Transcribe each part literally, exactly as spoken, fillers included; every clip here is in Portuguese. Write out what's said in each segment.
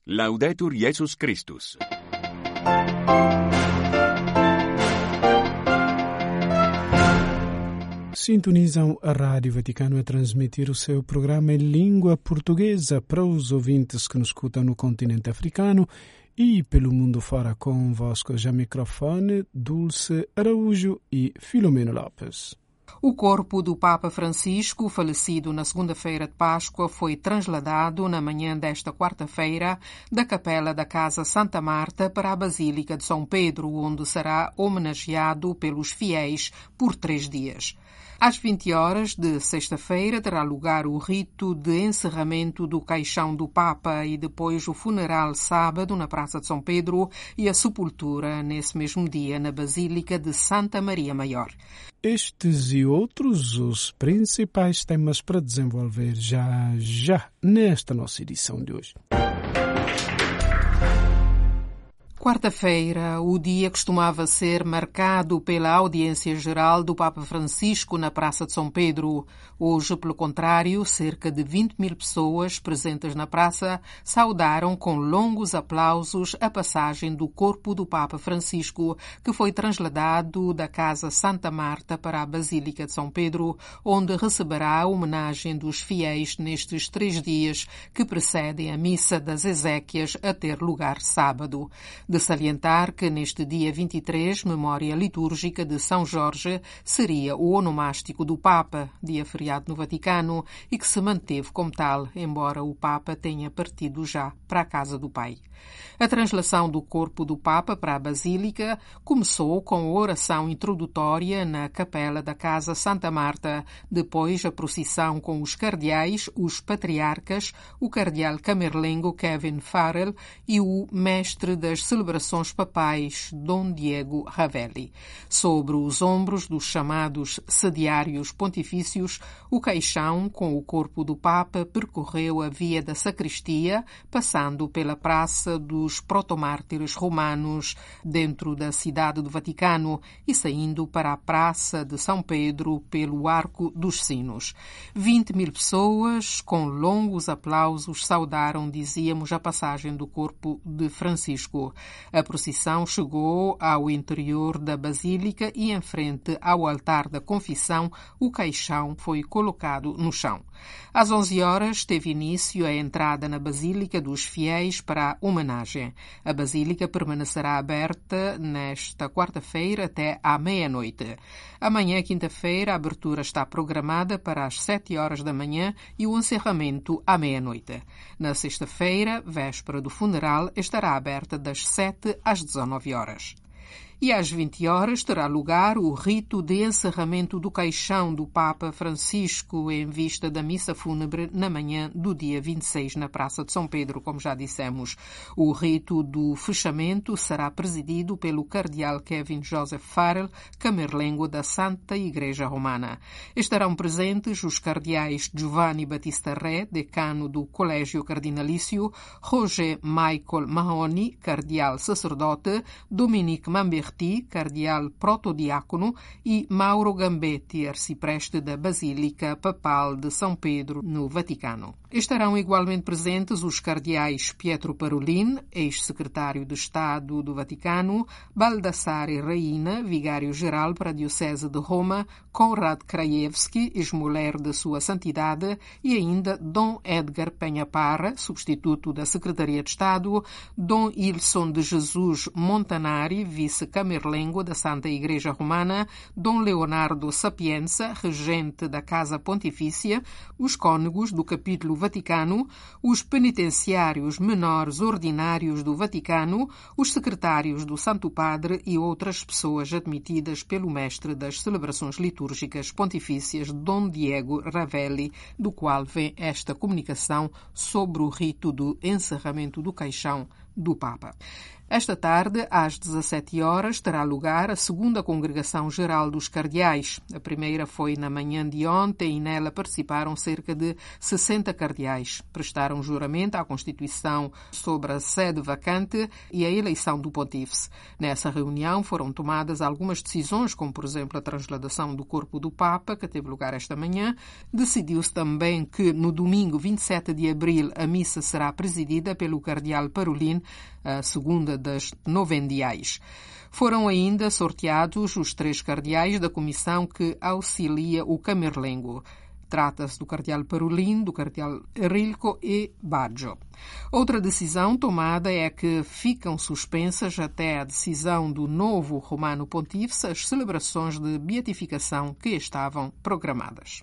Laudetur Jesus Christus. Sintonizam a Rádio Vaticano a transmitir o seu programa em língua portuguesa para os ouvintes que nos escutam no continente africano e pelo mundo fora. Convosco já microfone Dulce Araújo e Filomeno Lopes. O corpo do Papa Francisco, falecido na segunda-feira de Páscoa, foi trasladado na manhã desta quarta-feira da capela da Casa Santa Marta para a Basílica de São Pedro, onde será homenageado pelos fiéis por três dias. Às vinte horas de sexta-feira terá lugar o rito de encerramento do caixão do Papa e depois o funeral sábado na Praça de São Pedro e a sepultura nesse mesmo dia na Basílica de Santa Maria Maior. Estes e outros os principais temas para desenvolver já já nesta nossa edição de hoje. Quarta-feira, o dia costumava ser marcado pela audiência geral do Papa Francisco na Praça de São Pedro. Hoje, pelo contrário, cerca de vinte mil pessoas presentes na praça saudaram com longos aplausos a passagem do corpo do Papa Francisco, que foi trasladado da Casa Santa Marta para a Basílica de São Pedro, onde receberá a homenagem dos fiéis nestes três dias que precedem a Missa das Exéquias a ter lugar sábado. De salientar que neste dia vinte e três, memória litúrgica de São Jorge, seria o onomástico do Papa, dia feriado no Vaticano, e que se manteve como tal, embora o Papa tenha partido já para a casa do Pai. A translação do corpo do Papa para a Basílica começou com a oração introdutória na capela da Casa Santa Marta, depois a procissão com os cardeais, os patriarcas, o cardeal camerlengo Kevin Farrell e o mestre das celebrações papais, Dom Diego Ravelli. Sobre os ombros dos chamados sediários pontifícios, o caixão com o corpo do Papa percorreu a via da sacristia, passando pela Praça dos Protomártires Romanos, dentro da cidade do Vaticano, e saindo para a Praça de São Pedro pelo Arco dos Sinos. vinte mil pessoas, com longos aplausos, saudaram, dizíamos, a passagem do corpo de Francisco. A procissão chegou ao interior da Basílica e, em frente ao altar da Confissão, o caixão foi colocado no chão. Às onze horas teve início a entrada na Basílica dos fiéis para a homenagem. A Basílica permanecerá aberta nesta quarta-feira até à meia-noite. Amanhã, quinta-feira, a abertura está programada para as sete horas da manhã e o encerramento à meia-noite. Na sexta-feira, véspera do funeral, estará aberta das sete às dezenove horas. E às vinte horas terá lugar o rito de encerramento do caixão do Papa Francisco em vista da missa fúnebre na manhã do dia vinte e seis na Praça de São Pedro, como já dissemos. O rito do fechamento será presidido pelo cardeal Kevin Joseph Farrell, camerlengo da Santa Igreja Romana. Estarão presentes os cardeais Giovanni Battista Re, decano do Colégio Cardinalício, Roger Michael Mahoney, cardeal sacerdote, Dominique Mamberti, cardeal protodiácono, e Mauro Gambetti, arcipreste da Basílica Papal de São Pedro, no Vaticano. Estarão igualmente presentes os cardeais Pietro Parolin, ex-secretário de Estado do Vaticano, Baldassare Reina, vigário-geral para a Diocese de Roma, Konrad Krajewski, ex-mulher de Sua Santidade, e ainda Dom Edgar Penha Parra, substituto da Secretaria de Estado, Dom Ilson de Jesus Montanari, vice-camerlengo da Santa Igreja Romana, Dom Leonardo Sapienza, regente da Casa Pontifícia, os cônegos do capítulo Vaticano, os penitenciários menores ordinários do Vaticano, os secretários do Santo Padre e outras pessoas admitidas pelo mestre das celebrações litúrgicas pontifícias, Dom Diego Ravelli, do qual vem esta comunicação sobre o rito do encerramento do caixão do Papa. Esta tarde, às dezassete horas, terá lugar a segunda Congregação Geral dos Cardeais. A primeira foi na manhã de ontem e nela participaram cerca de sessenta cardeais cardeais prestaram juramento à Constituição sobre a sede vacante e a eleição do pontífice. Nessa reunião foram tomadas algumas decisões, como, por exemplo, a transladação do corpo do Papa, que teve lugar esta manhã. Decidiu-se também que, no domingo vinte e sete de abril, a missa será presidida pelo cardeal Parolin, a segunda das novendiais. Foram ainda sorteados os três cardeais da comissão que auxilia o Camerlengo. Trata-se do cardeal Parolin, do cardeal Rilco e Baggio. Outra decisão tomada é que ficam suspensas até a decisão do novo Romano Pontífice as celebrações de beatificação que estavam programadas.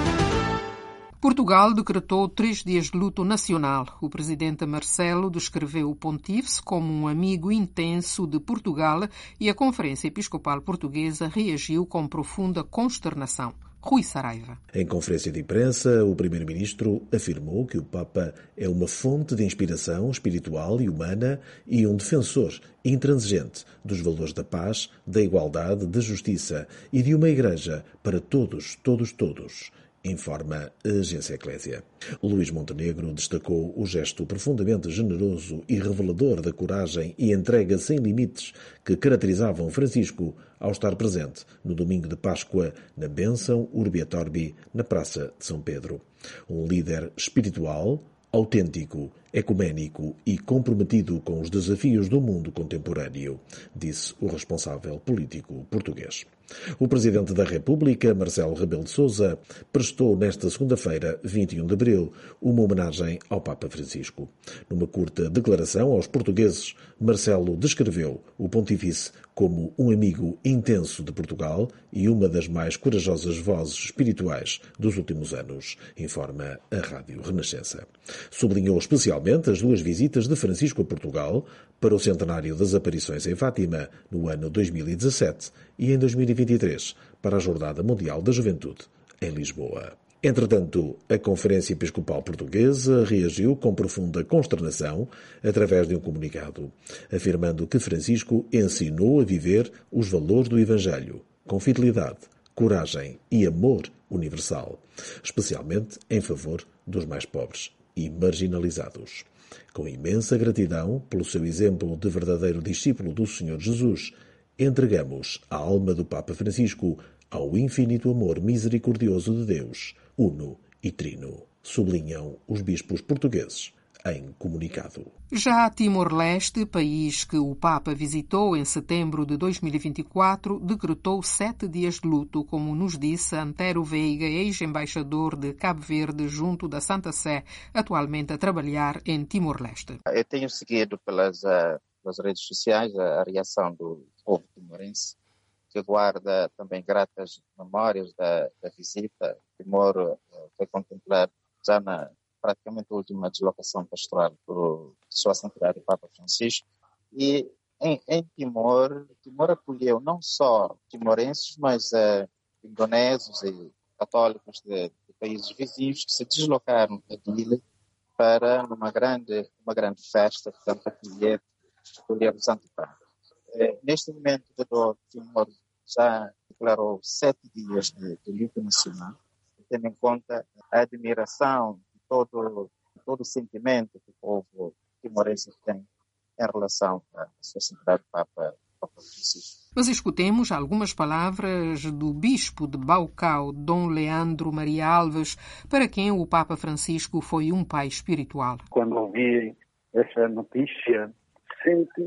Portugal decretou três dias de luto nacional. O presidente Marcelo descreveu o pontífice como um amigo intenso de Portugal e a Conferência Episcopal Portuguesa reagiu com profunda consternação. Rui Saraiva. Em conferência de imprensa, o primeiro-ministro afirmou que o Papa é uma fonte de inspiração espiritual e humana e um defensor intransigente dos valores da paz, da igualdade, da justiça e de uma igreja para todos, todos, todos, informa a agência Eclésia. Luís Montenegro destacou o gesto profundamente generoso e revelador da coragem e entrega sem limites que caracterizavam Francisco ao estar presente no domingo de Páscoa na bênção Urbi et Orbi na Praça de São Pedro. Um líder espiritual, autêntico, ecuménico e comprometido com os desafios do mundo contemporâneo, disse o responsável político português. O Presidente da República, Marcelo Rebelo de Sousa, prestou nesta segunda-feira, vinte e um de abril, uma homenagem ao Papa Francisco. Numa curta declaração aos portugueses, Marcelo descreveu o pontífice como um amigo intenso de Portugal e uma das mais corajosas vozes espirituais dos últimos anos, informa a Rádio Renascença. Sublinhou especialmente as duas visitas de Francisco a Portugal para o centenário das aparições em Fátima no ano dois mil e dezassete e em dois mil e vinte e três para a Jornada Mundial da Juventude em Lisboa. Entretanto, a Conferência Episcopal Portuguesa reagiu com profunda consternação através de um comunicado, afirmando que Francisco ensinou a viver os valores do Evangelho, com fidelidade, coragem e amor universal, especialmente em favor dos mais pobres e marginalizados. Com imensa gratidão pelo seu exemplo de verdadeiro discípulo do Senhor Jesus, entregamos a alma do Papa Francisco ao infinito amor misericordioso de Deus, uno e trino, sublinham os bispos portugueses em comunicado. Já Timor-Leste, país que o Papa visitou em setembro de dois mil e vinte e quatro, decretou sete dias de luto, como nos disse Antero Veiga, ex-embaixador de Cabo Verde junto da Santa Sé, atualmente a trabalhar em Timor-Leste. Eu tenho seguido pelas, uh, pelas redes sociais a, a reação do povo timorense, que guarda também gratas memórias da, da visita. Timor uh, foi contemplado já na praticamente a última deslocação pastoral por Sua Santidade o Papa Francisco. E em, em Timor, Timor acolheu não só timorenses, mas uh, indonésios e católicos de, de países vizinhos que se deslocaram a Dili para uma grande, uma grande festa, portanto, acolher, acolher o Santo Padre. Uh, neste momento, o Timor já declarou sete dias de, de luto nacional, tendo em conta a admiração Todo, todo o sentimento que o povo timorense tem em relação à sua santidade Papa, Papa Francisco. Mas escutemos algumas palavras do bispo de Baucau, Dom Leandro Maria Alves, para quem o Papa Francisco foi um pai espiritual. Quando ouvi essa notícia, senti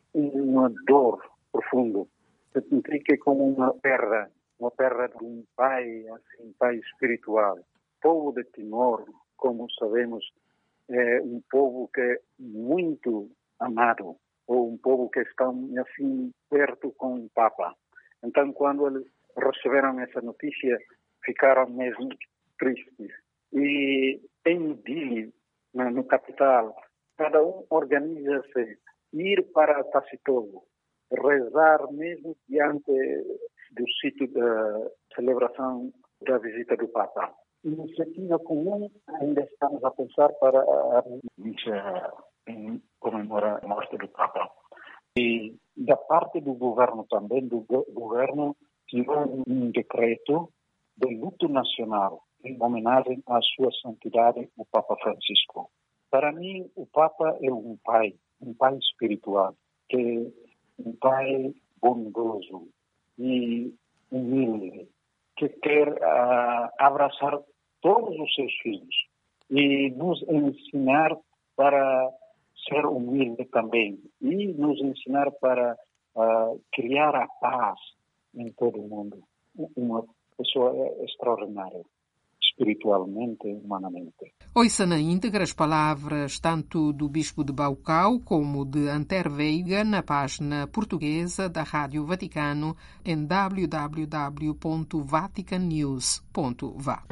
uma dor profunda. Senti que é como uma perda, uma perda de um pai, assim, um pai espiritual. O povo de Timor, como sabemos, é um povo que é muito amado, ou um povo que está assim perto com o Papa. Então, quando eles receberam essa notícia, ficaram mesmo tristes. E em Dili, no capital, cada um organiza-se, ir para Tacitogo, rezar mesmo diante do sítio da celebração da visita do Papa. Iniciativa comum, ainda estamos a pensar para a missa em comemorar a morte do Papa. E da parte do governo também, do governo tirou um decreto de luto nacional em homenagem à sua santidade, o Papa Francisco. Para mim, o Papa é um pai, um pai espiritual, que um pai bondoso e humilde, que quer uh, abraçar todos os seus filhos e nos ensinar para ser humilde também e nos ensinar para uh, criar a paz em todo o mundo. Uma pessoa extraordinária, espiritualmente e humanamente. Ouça na íntegra as palavras tanto do Bispo de Baucau como de Anter Veiga na página portuguesa da Rádio Vaticano em w w w ponto vatican news ponto v a.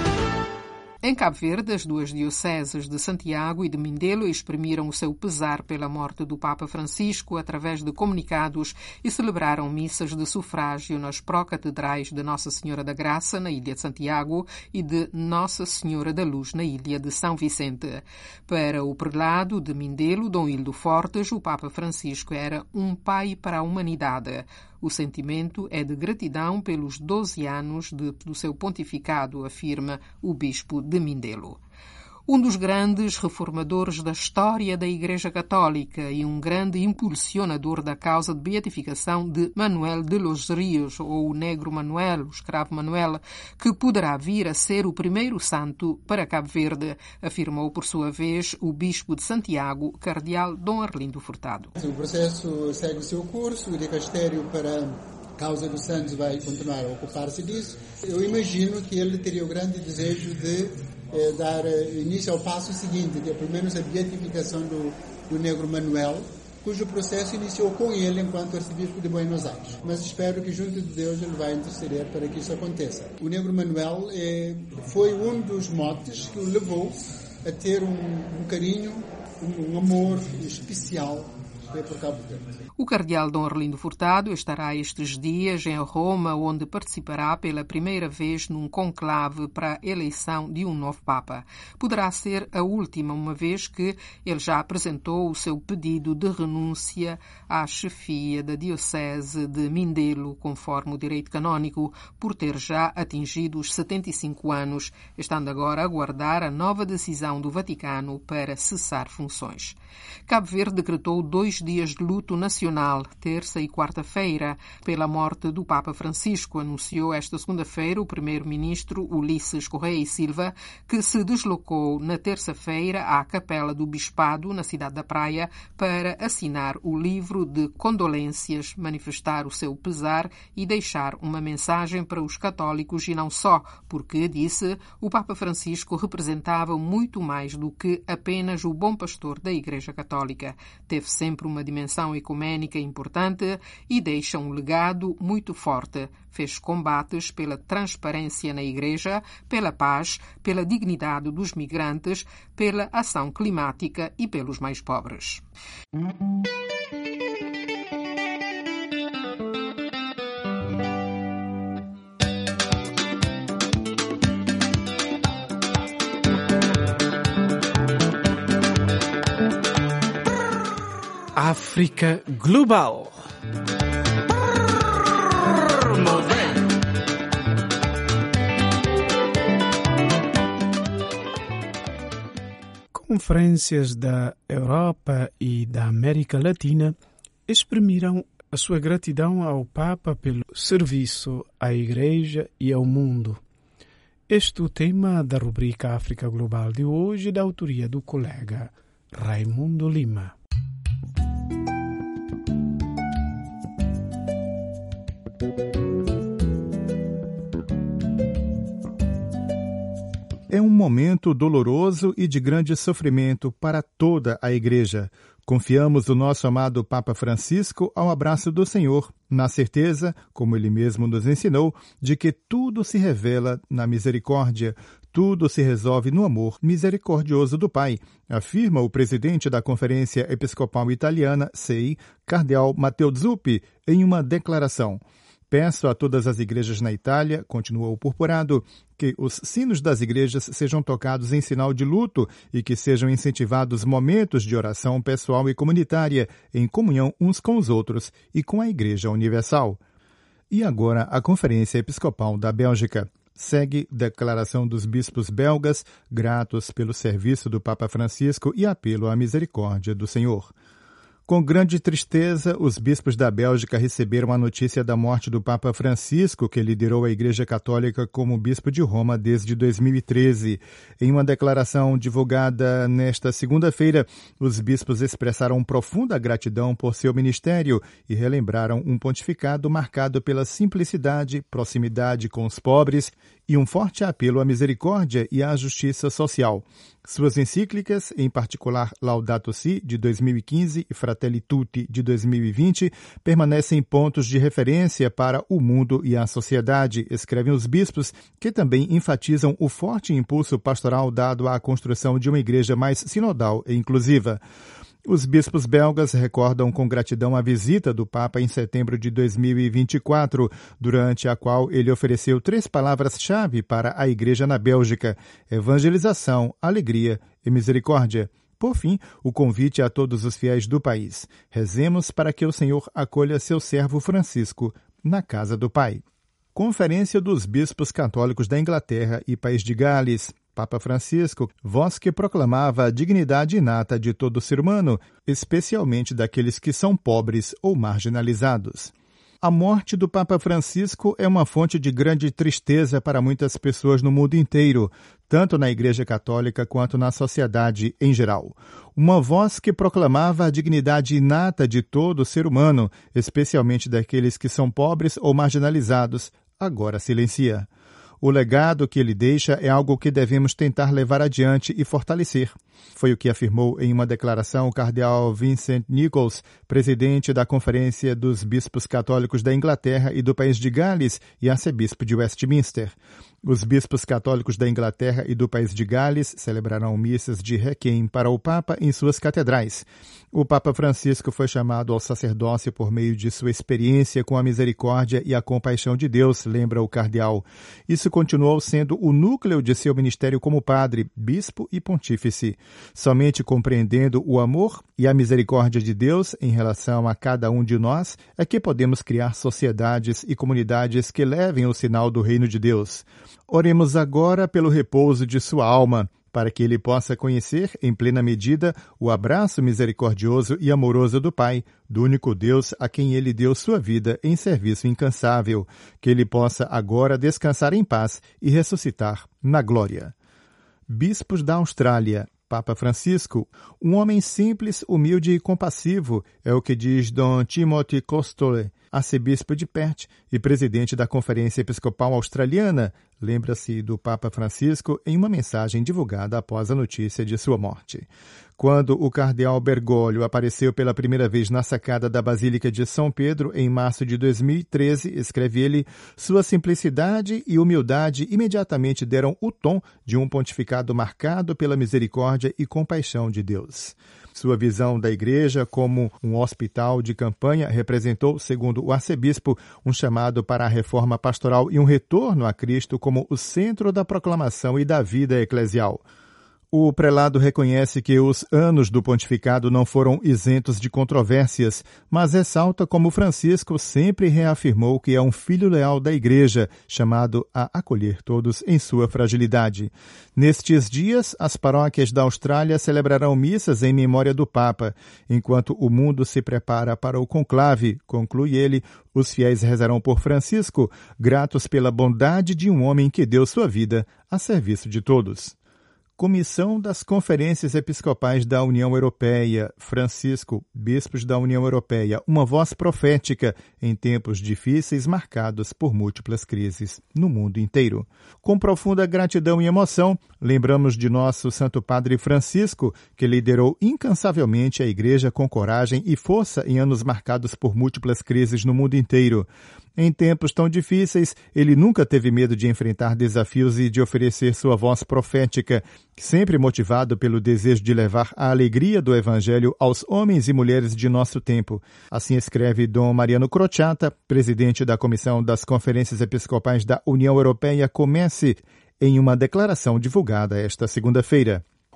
Em Cabo Verde, as duas dioceses de Santiago e de Mindelo exprimiram o seu pesar pela morte do Papa Francisco através de comunicados e celebraram missas de sufrágio nas pró-catedrais de Nossa Senhora da Graça, na Ilha de Santiago, e de Nossa Senhora da Luz, na Ilha de São Vicente. Para o prelado de Mindelo, Dom Hildo Fortes, o Papa Francisco era um pai para a humanidade. O sentimento é de gratidão pelos doze anos de, do seu pontificado, afirma o bispo de Mindelo. Um dos grandes reformadores da história da Igreja Católica e um grande impulsionador da causa de beatificação de Manuel de los Rios, ou o negro Manuel, o escravo Manuel, que poderá vir a ser o primeiro santo para Cabo Verde, afirmou por sua vez o bispo de Santiago, cardeal Dom Arlindo Furtado. O processo segue o seu curso, o dicastério para a causa dos santos vai continuar a ocupar-se disso. Eu imagino que ele teria o grande desejo de É, dar início ao passo seguinte, que é pelo menos a beatificação do, do negro Manuel, cujo processo iniciou com ele enquanto arcebispo de Buenos Aires. Mas espero que junto de Deus ele vai interceder para que isso aconteça. O negro Manuel é, foi um dos motes que o levou a ter um, um carinho, um, um amor especial por Cabo Verde. O cardeal Dom Arlindo Furtado estará estes dias em Roma, onde participará pela primeira vez num conclave para a eleição de um novo Papa. Poderá ser a última, uma vez que ele já apresentou o seu pedido de renúncia à chefia da Diocese de Mindelo, conforme o direito canónico, por ter já atingido os setenta e cinco anos, estando agora a aguardar a nova decisão do Vaticano para cessar funções. Cabo Verde decretou dois dias de luto nacional, terça e quarta-feira, pela morte do Papa Francisco, anunciou esta segunda-feira o primeiro-ministro Ulisses Correia e Silva, que se deslocou na terça-feira à Capela do Bispado, na cidade da Praia, para assinar o livro de condolências, manifestar o seu pesar e deixar uma mensagem para os católicos e não só, porque, disse, o Papa Francisco representava muito mais do que apenas o bom pastor da Igreja Católica. Teve sempre uma dimensão ecuménica importante e deixa um legado muito forte. Fez combates pela transparência na Igreja, pela paz, pela dignidade dos migrantes, pela ação climática e pelos mais pobres. África Global. Conferências da Europa e da América Latina exprimiram a sua gratidão ao Papa pelo serviço à Igreja e ao mundo. Este é o tema da rubrica África Global de hoje, da autoria do colega Raimundo Lima. É um momento doloroso e de grande sofrimento para toda a Igreja. Confiamos o nosso amado Papa Francisco ao abraço do Senhor, na certeza, como ele mesmo nos ensinou, de que tudo se revela na misericórdia, tudo se resolve no amor misericordioso do Pai, afirma o presidente da Conferência Episcopal Italiana, C E I, cardeal Matteo Zuppi, em uma declaração. Peço a todas as igrejas na Itália, continuou o purpurado, que os sinos das igrejas sejam tocados em sinal de luto e que sejam incentivados momentos de oração pessoal e comunitária, em comunhão uns com os outros e com a Igreja Universal. E agora a Conferência Episcopal da Bélgica. Segue declaração dos bispos belgas, gratos pelo serviço do Papa Francisco e apelo à misericórdia do Senhor. Com grande tristeza, os bispos da Bélgica receberam a notícia da morte do Papa Francisco, que liderou a Igreja Católica como bispo de Roma desde dois mil e treze. Em uma declaração divulgada nesta segunda-feira, os bispos expressaram profunda gratidão por seu ministério e relembraram um pontificado marcado pela simplicidade, proximidade com os pobres e um forte apelo à misericórdia e à justiça social. Suas encíclicas, em particular Laudato Si, de dois mil e quinze, e Fratelli Tutti, de dois mil e vinte, permanecem pontos de referência para o mundo e a sociedade, escrevem os bispos, que também enfatizam o forte impulso pastoral dado à construção de uma igreja mais sinodal e inclusiva. Os bispos belgas recordam com gratidão a visita do Papa em setembro de dois mil e vinte e quatro, durante a qual ele ofereceu três palavras-chave para a Igreja na Bélgica: evangelização, alegria e misericórdia. Por fim, o convite a todos os fiéis do país. Rezemos para que o Senhor acolha seu servo Francisco na casa do Pai. Conferência dos Bispos Católicos da Inglaterra e País de Gales. Papa Francisco, voz que proclamava a dignidade inata de todo ser humano, especialmente daqueles que são pobres ou marginalizados. A morte do Papa Francisco é uma fonte de grande tristeza para muitas pessoas no mundo inteiro, tanto na Igreja Católica quanto na sociedade em geral. Uma voz que proclamava a dignidade inata de todo ser humano, especialmente daqueles que são pobres ou marginalizados, agora silencia. O legado que ele deixa é algo que devemos tentar levar adiante e fortalecer. Foi o que afirmou em uma declaração o cardeal Vincent Nichols, presidente da Conferência dos Bispos Católicos da Inglaterra e do País de Gales e arcebispo de Westminster. Os bispos católicos da Inglaterra e do País de Gales celebrarão missas de requiem para o Papa em suas catedrais. O Papa Francisco foi chamado ao sacerdócio por meio de sua experiência com a misericórdia e a compaixão de Deus, lembra o cardeal. Isso continuou sendo o núcleo de seu ministério como padre, bispo e pontífice. Somente compreendendo o amor e a misericórdia de Deus em relação a cada um de nós é que podemos criar sociedades e comunidades que levem o sinal do reino de Deus. Oremos agora pelo repouso de sua alma, para que ele possa conhecer, em plena medida, o abraço misericordioso e amoroso do Pai, do único Deus a quem ele deu sua vida em serviço incansável, que ele possa agora descansar em paz e ressuscitar na glória. Bispos da Austrália. Papa Francisco, um homem simples, humilde e compassivo, é o que diz Dom Timothy Costole, arcebispo de Perth e presidente da Conferência Episcopal Australiana, lembra-se do Papa Francisco em uma mensagem divulgada após a notícia de sua morte. Quando o cardeal Bergoglio apareceu pela primeira vez na sacada da Basílica de São Pedro em março de dois mil e treze, escreve ele, sua simplicidade e humildade imediatamente deram o tom de um pontificado marcado pela misericórdia e compaixão de Deus. Sua visão da Igreja como um hospital de campanha representou, segundo o arcebispo, um chamado para a reforma pastoral e um retorno a Cristo como o centro da proclamação e da vida eclesial. O prelado reconhece que os anos do pontificado não foram isentos de controvérsias, mas ressalta como Francisco sempre reafirmou que é um filho leal da Igreja, chamado a acolher todos em sua fragilidade. Nestes dias, as paróquias da Austrália celebrarão missas em memória do Papa. Enquanto o mundo se prepara para o conclave, conclui ele, os fiéis rezarão por Francisco, gratos pela bondade de um homem que deu sua vida a serviço de todos. Comissão das Conferências Episcopais da União Europeia, Francisco, bispos da União Europeia, uma voz profética em tempos difíceis marcados por múltiplas crises no mundo inteiro. Com profunda gratidão e emoção, lembramos de nosso Santo Padre Francisco, que liderou incansavelmente a Igreja com coragem e força em anos marcados por múltiplas crises no mundo inteiro. Em tempos tão difíceis, ele nunca teve medo de enfrentar desafios e de oferecer sua voz profética, sempre motivado pelo desejo de levar a alegria do Evangelho aos homens e mulheres de nosso tempo. Assim escreve Dom Mariano Crociata, presidente da Comissão das Conferências Episcopais da União Europeia, Comece, em uma declaração divulgada esta segunda-feira.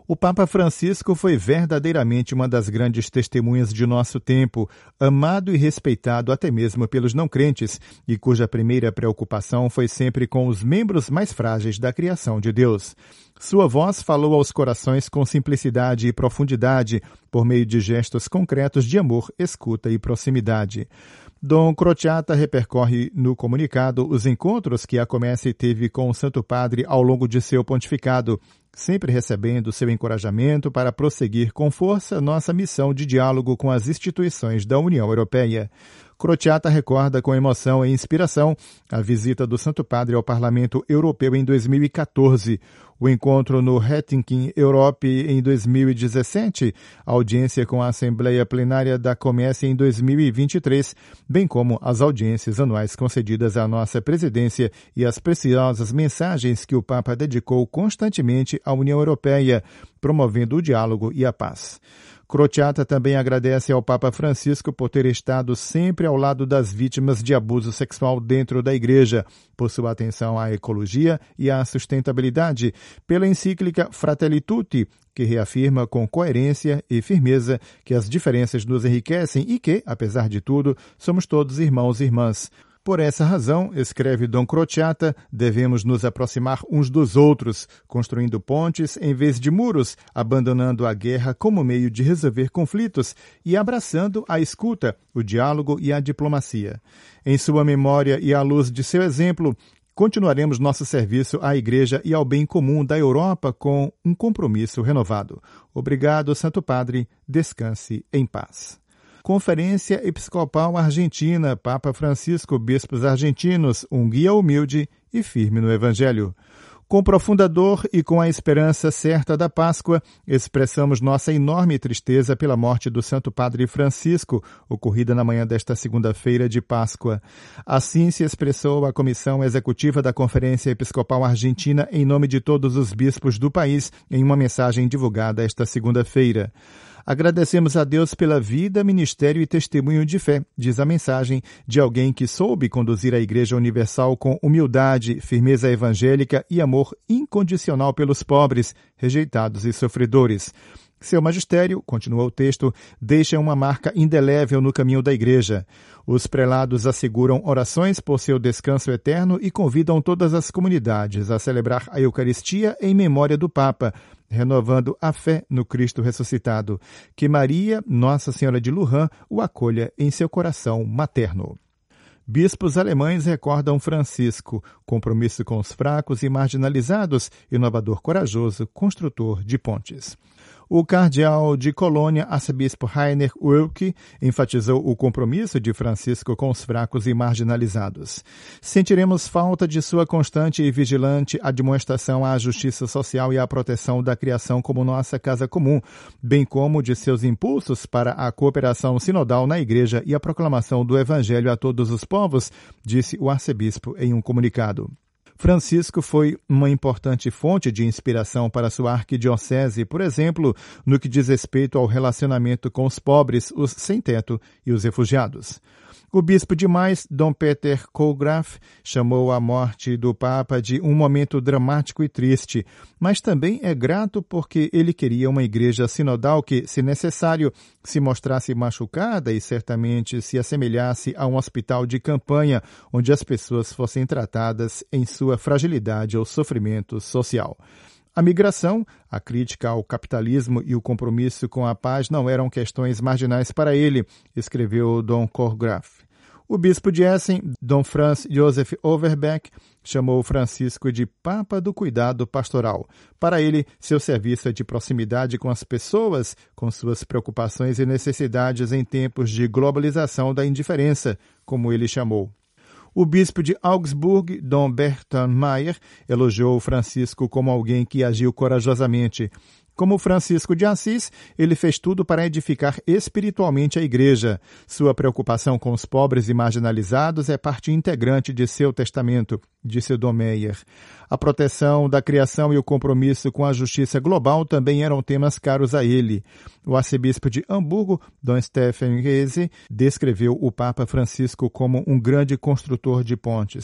O Papa Francisco foi verdadeiramente uma das grandes testemunhas de nosso tempo, amado e respeitado até mesmo pelos não-crentes, e cuja primeira preocupação foi sempre com os membros mais frágeis da criação de Deus. Sua voz falou aos corações com simplicidade e profundidade, por meio de gestos concretos de amor, escuta e proximidade. Dom Crociata repercorre no comunicado os encontros que a Comece teve com o Santo Padre ao longo de seu pontificado, sempre recebendo seu encorajamento para prosseguir com força nossa missão de diálogo com as instituições da União Europeia. Crociata recorda com emoção e inspiração a visita do Santo Padre ao Parlamento Europeu em dois mil e quatorze, o encontro no Hettingen Europe em dois mil e dezessete, a audiência com a Assembleia Plenária da Comece em dois mil e vinte e três, bem como as audiências anuais concedidas à nossa presidência e as preciosas mensagens que o Papa dedicou constantemente à União Europeia, promovendo o diálogo e a paz. Crociata também agradece ao Papa Francisco por ter estado sempre ao lado das vítimas de abuso sexual dentro da Igreja, por sua atenção à ecologia e à sustentabilidade, pela encíclica Fratelli Tutti, que reafirma com coerência e firmeza que as diferenças nos enriquecem e que, apesar de tudo, somos todos irmãos e irmãs. Por essa razão, escreve Dom Crociata, devemos nos aproximar uns dos outros, construindo pontes em vez de muros, abandonando a guerra como meio de resolver conflitos e abraçando a escuta, o diálogo e a diplomacia. Em sua memória e à luz de seu exemplo, continuaremos nosso serviço à Igreja e ao bem comum da Europa com um compromisso renovado. Obrigado, Santo Padre. Descanse em paz. Conferência Episcopal Argentina, Papa Francisco, bispos argentinos, um guia humilde e firme no Evangelho. Com profunda dor e com a esperança certa da Páscoa, expressamos nossa enorme tristeza pela morte do Santo Padre Francisco, ocorrida na manhã desta segunda-feira de Páscoa. Assim se expressou a Comissão Executiva da Conferência Episcopal Argentina em nome de todos os bispos do país, em uma mensagem divulgada esta segunda-feira. Agradecemos a Deus pela vida, ministério e testemunho de fé, diz a mensagem, de alguém que soube conduzir a Igreja Universal com humildade, firmeza evangélica e amor incondicional pelos pobres, rejeitados e sofredores. Seu magistério, continua o texto, deixa uma marca indelével no caminho da Igreja. Os prelados asseguram orações por seu descanso eterno e convidam todas as comunidades a celebrar a Eucaristia em memória do Papa, renovando a fé no Cristo ressuscitado. Que Maria, Nossa Senhora de Luján, o acolha em seu coração materno. Bispos alemães recordam Francisco, compromisso com os fracos e marginalizados, inovador corajoso, construtor de pontes. O cardeal de Colônia, arcebispo Rainer Wilke, enfatizou o compromisso de Francisco com os fracos e marginalizados. Sentiremos falta de sua constante e vigilante admoestação à justiça social e à proteção da criação como nossa casa comum, bem como de seus impulsos para a cooperação sinodal na Igreja e a proclamação do Evangelho a todos os povos, disse o arcebispo em um comunicado. Francisco foi uma importante fonte de inspiração para sua arquidiocese, por exemplo, no que diz respeito ao relacionamento com os pobres, os sem-teto e os refugiados. O bispo de Mais, Dom Peter Kohlgraf, chamou a morte do Papa de um momento dramático e triste, mas também é grato porque ele queria uma igreja sinodal que, se necessário, se mostrasse machucada e certamente se assemelhasse a um hospital de campanha, onde as pessoas fossem tratadas em sua fragilidade ou sofrimento social. A migração, a crítica ao capitalismo e o compromisso com a paz não eram questões marginais para ele, escreveu Dom Kohlgraf. O bispo de Essen, Dom Franz Josef Overbeck, chamou Francisco de Papa do Cuidado Pastoral. Para ele, seu serviço é de proximidade com as pessoas, com suas preocupações e necessidades em tempos de globalização da indiferença, como ele chamou. O bispo de Augsburg, Dom Bertrand Meyer, elogiou Francisco como alguém que agiu corajosamente. Como Francisco de Assis, ele fez tudo para edificar espiritualmente a Igreja. Sua preocupação com os pobres e marginalizados é parte integrante de seu testamento, disse Dom Meyer. A proteção da criação e o compromisso com a justiça global também eram temas caros a ele. O arcebispo de Hamburgo, Dom Stephen Hesse, descreveu o Papa Francisco como um grande construtor de pontes.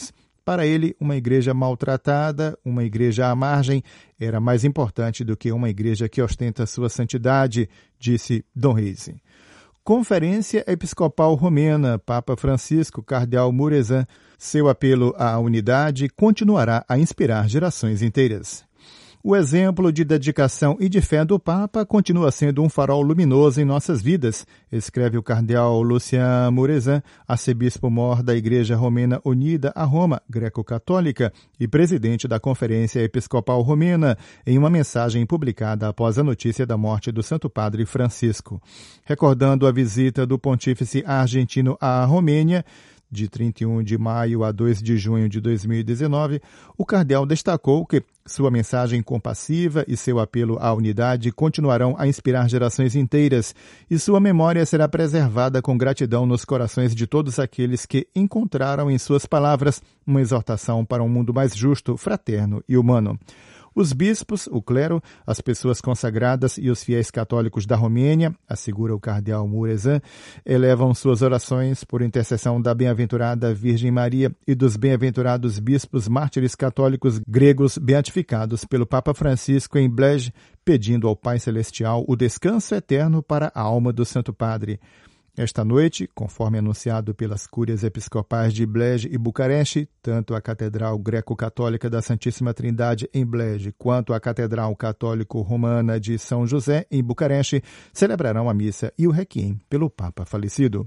para ele, uma igreja maltratada, uma igreja à margem, era mais importante do que uma igreja que ostenta sua santidade, disse Dom Reise. Conferência Episcopal Romena, Papa Francisco, Cardeal Muresan, seu apelo à unidade continuará a inspirar gerações inteiras. O exemplo de dedicação e de fé do Papa continua sendo um farol luminoso em nossas vidas, escreve o cardeal Lucien Muresan, arcebispo-mor da Igreja Romena Unida a Roma, greco-católica, e presidente da Conferência Episcopal Romena, em uma mensagem publicada após a notícia da morte do Santo Padre Francisco. Recordando a visita do pontífice argentino à Romênia, de trinta e um de maio a dois de junho de dois mil e dezenove, o cardeal destacou que sua mensagem compassiva e seu apelo à unidade continuarão a inspirar gerações inteiras e sua memória será preservada com gratidão nos corações de todos aqueles que encontraram em suas palavras uma exortação para um mundo mais justo, fraterno e humano. Os bispos, o clero, as pessoas consagradas e os fiéis católicos da Romênia, assegura o cardeal Muresan, elevam suas orações por intercessão da bem-aventurada Virgem Maria e dos bem-aventurados bispos mártires católicos gregos beatificados pelo Papa Francisco em Blej, pedindo ao Pai Celestial o descanso eterno para a alma do Santo Padre. Esta noite, conforme anunciado pelas cúrias episcopais de Blej e Bucareste, tanto a Catedral Greco-Católica da Santíssima Trindade em Blej quanto a Catedral Católico-Romana de São José em Bucareste celebrarão a missa e o requiem pelo Papa falecido.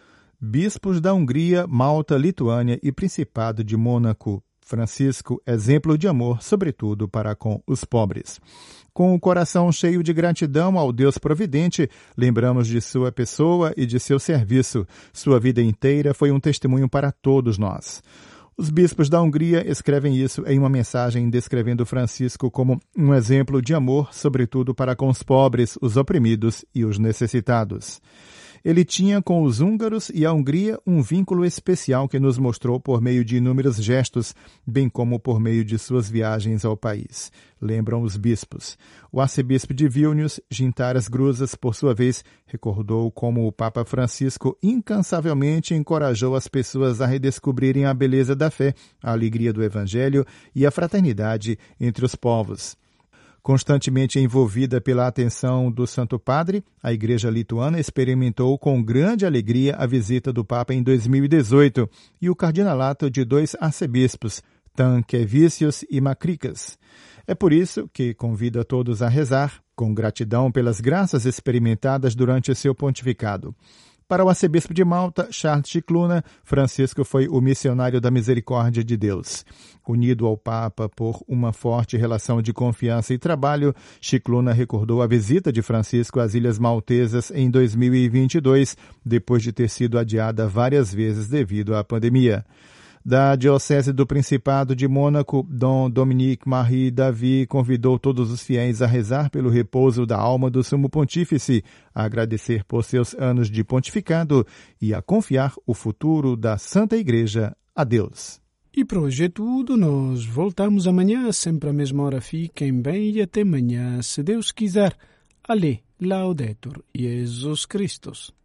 Bispos da Hungria, Malta, Lituânia e Principado de Mônaco. Francisco, exemplo de amor, sobretudo para com os pobres. Com o coração cheio de gratidão ao Deus providente, lembramos de sua pessoa e de seu serviço. Sua vida inteira foi um testemunho para todos nós. Os bispos da Hungria escrevem isso em uma mensagem descrevendo Francisco como um exemplo de amor, sobretudo para com os pobres, os oprimidos e os necessitados. Ele tinha com os húngaros e a Hungria um vínculo especial que nos mostrou por meio de inúmeros gestos, bem como por meio de suas viagens ao país. Lembram os bispos. O arcebispo de Vilnius, Gintaras Gruzas, por sua vez, recordou como o Papa Francisco incansavelmente encorajou as pessoas a redescobrirem a beleza da fé, a alegria do Evangelho e a fraternidade entre os povos. Constantemente envolvida pela atenção do Santo Padre, a Igreja Lituana experimentou com grande alegria a visita do Papa em dois mil e dezoito e o cardinalato de dois arcebispos, Tankevicius e Makrickas. É por isso que convida todos a rezar, com gratidão pelas graças experimentadas durante seu pontificado. Para o arcebispo de Malta, Charles Scicluna, Francisco foi o missionário da misericórdia de Deus. Unido ao Papa por uma forte relação de confiança e trabalho, Scicluna recordou a visita de Francisco às Ilhas Maltesas em dois mil e vinte e dois, depois de ter sido adiada várias vezes devido à pandemia. Da Diocese do Principado de Mônaco, Dom Dominique Marie Davi convidou todos os fiéis a rezar pelo repouso da alma do Sumo Pontífice, a agradecer por seus anos de pontificado e a confiar o futuro da Santa Igreja a Deus. E por hoje é tudo. Nós voltamos amanhã, sempre à mesma hora. Fiquem bem e até amanhã, se Deus quiser. Ale, Laudetur Jesus Christus.